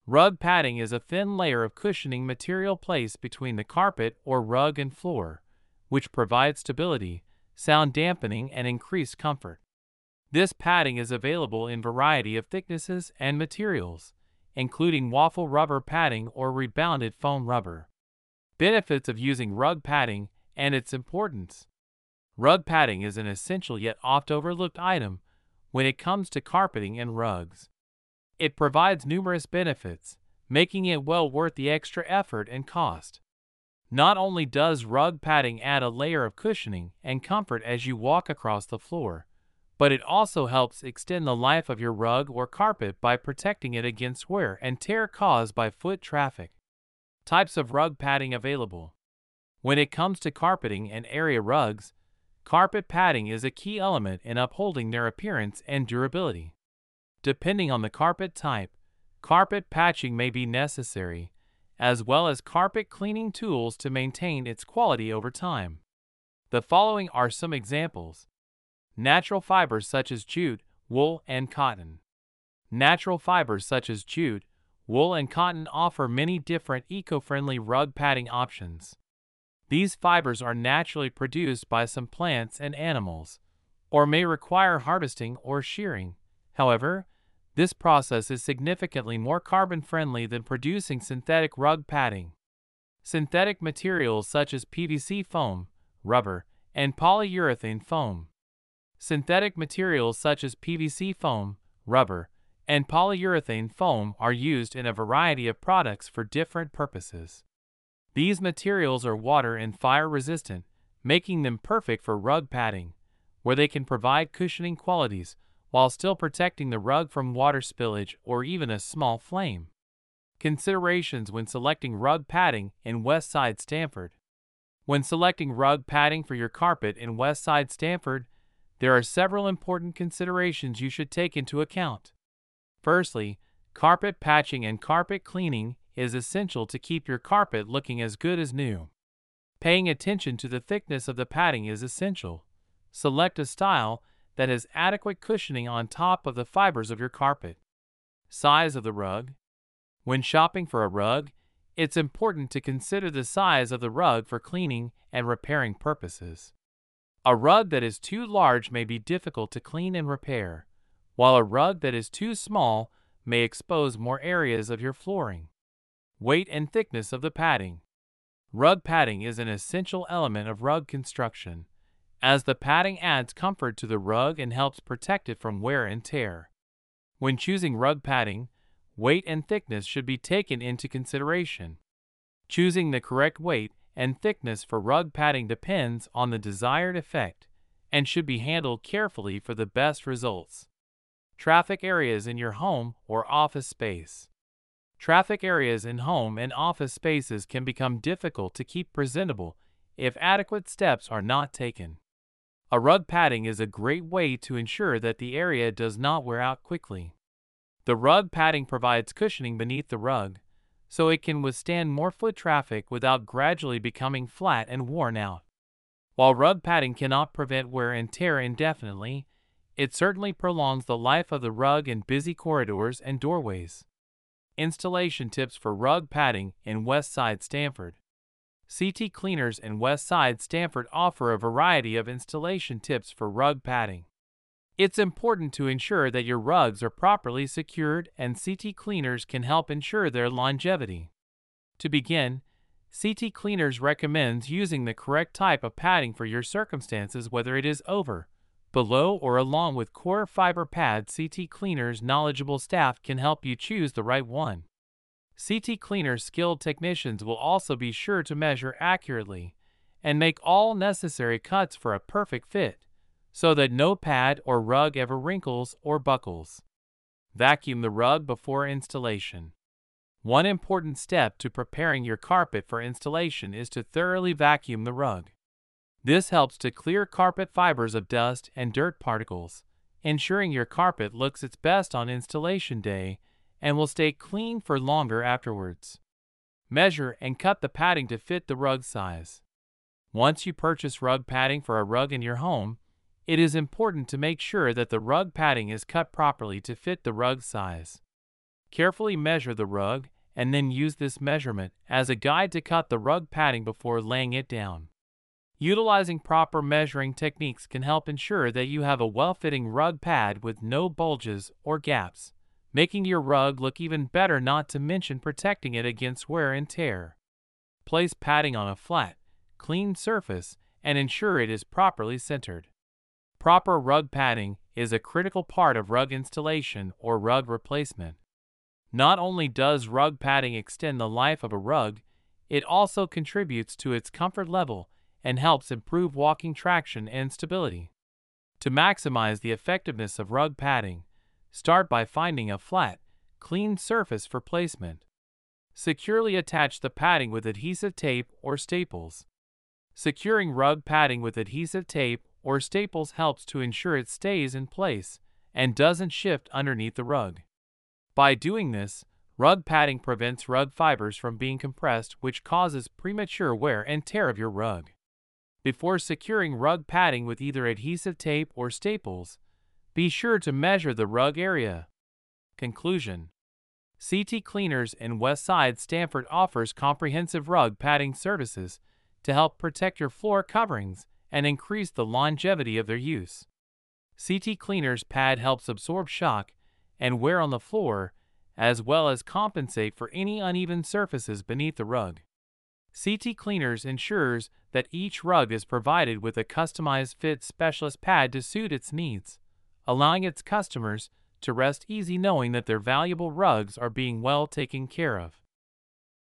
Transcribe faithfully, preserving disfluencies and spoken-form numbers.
Rug padding is a thin layer of cushioning material placed between the carpet or rug and floor, which provides stability, sound dampening, and increased comfort. This padding is available in variety of thicknesses and materials, including waffle rubber padding or rebounded foam rubber. Benefits of using rug padding and its importance. Rug padding is an essential yet oft overlooked item when it comes to carpeting and rugs. It provides numerous benefits, making it well worth the extra effort and cost. Not only does rug padding add a layer of cushioning and comfort as you walk across the floor, but it also helps extend the life of your rug or carpet by protecting it against wear and tear caused by foot traffic. Types of rug padding available. When it comes to carpeting and area rugs, carpet padding is a key element in upholding their appearance and durability. Depending on the carpet type, carpet patching may be necessary, as well as carpet cleaning tools to maintain its quality over time. The following are some examples. Natural fibers such as jute, wool, and cotton. Natural fibers such as jute, wool, and cotton offer many different eco-friendly rug padding options. These fibers are naturally produced by some plants and animals, or may require harvesting or shearing. However, this process is significantly more carbon-friendly than producing synthetic rug padding. Synthetic materials such as P V C foam, rubber, and polyurethane foam. Synthetic materials such as P V C foam, rubber, and polyurethane foam are used in a variety of products for different purposes. These materials are water and fire resistant, making them perfect for rug padding, where they can provide cushioning qualities while still protecting the rug from water spillage or even a small flame. Considerations when selecting rug padding in Westside Stamford. When selecting rug padding for your carpet in Westside Stamford, there are several important considerations you should take into account. Firstly, carpet patching and carpet cleaning is essential to keep your carpet looking as good as new. Paying attention to the thickness of the padding is essential. Select a style that has adequate cushioning on top of the fibers of your carpet. Size of the rug. When shopping for a rug, it's important to consider the size of the rug for cleaning and repairing purposes. A rug that is too large may be difficult to clean and repair, while a rug that is too small may expose more areas of your flooring. Weight and thickness of the padding. Rug padding is an essential element of rug construction, as the padding adds comfort to the rug and helps protect it from wear and tear. When choosing rug padding, weight and thickness should be taken into consideration. Choosing the correct weight and thickness for rug padding depends on the desired effect and should be handled carefully for the best results. Traffic areas in your home or office space. Traffic areas in home and office spaces can become difficult to keep presentable if adequate steps are not taken. A rug padding is a great way to ensure that the area does not wear out quickly. The rug padding provides cushioning beneath the rug, so it can withstand more foot traffic without gradually becoming flat and worn out. While rug padding cannot prevent wear and tear indefinitely, it certainly prolongs the life of the rug in busy corridors and doorways. Installation tips for rug padding in Westside Stamford. C T Cleaners in Westside Stamford offer a variety of installation tips for rug padding. It's important to ensure that your rugs are properly secured, and C T Cleaners can help ensure their longevity. To begin, C T Cleaners recommends using the correct type of padding for your circumstances, whether it is over, below, or along with core fiber pads. C T Cleaners' knowledgeable staff can help you choose the right one. C T Cleaners' skilled technicians will also be sure to measure accurately and make all necessary cuts for a perfect fit, so that no pad or rug ever wrinkles or buckles. Vacuum the rug before installation. One important step to preparing your carpet for installation is to thoroughly vacuum the rug. This helps to clear carpet fibers of dust and dirt particles, ensuring your carpet looks its best on installation day and will stay clean for longer afterwards. Measure and cut the padding to fit the rug size. Once you purchase rug padding for a rug in your home, it is important to make sure that the rug padding is cut properly to fit the rug size. Carefully measure the rug and then use this measurement as a guide to cut the rug padding before laying it down. Utilizing proper measuring techniques can help ensure that you have a well-fitting rug pad with no bulges or gaps, making your rug look even better, not to mention protecting it against wear and tear. Place padding on a flat, clean surface and ensure it is properly centered. Proper rug padding is a critical part of rug installation or rug replacement. Not only does rug padding extend the life of a rug, it also contributes to its comfort level and helps improve walking traction and stability. To maximize the effectiveness of rug padding, start by finding a flat, clean surface for placement. Securely attach the padding with adhesive tape or staples. Securing rug padding with adhesive tape or staples helps to ensure it stays in place and doesn't shift underneath the rug. By doing this, rug padding prevents rug fibers from being compressed, which causes premature wear and tear of your rug. Before securing rug padding with either adhesive tape or staples, be sure to measure the rug area. Conclusion: C T Cleaners in Westside Stamford offers comprehensive rug padding services to help protect your floor coverings and increase the longevity of their use. C T Cleaners pad helps absorb shock and wear on the floor, as well as compensate for any uneven surfaces beneath the rug. C T Cleaners ensures that each rug is provided with a customized fit specialist pad to suit its needs, allowing its customers to rest easy knowing that their valuable rugs are being well taken care of.